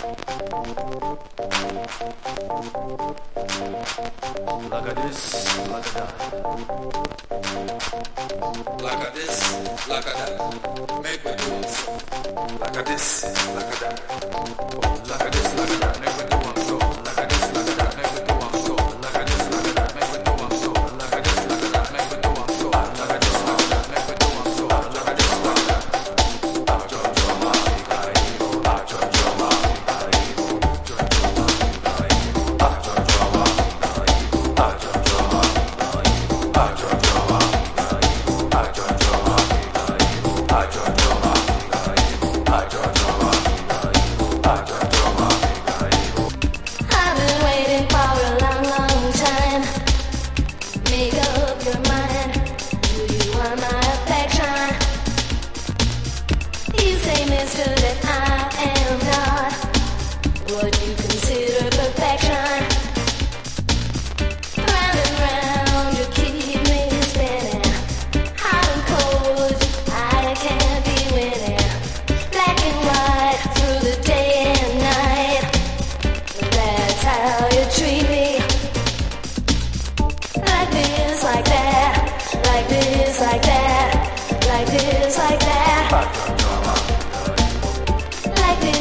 Like a this, like a that. Like a this, like a that. Make me do it. Like a this, like a that. Like a this.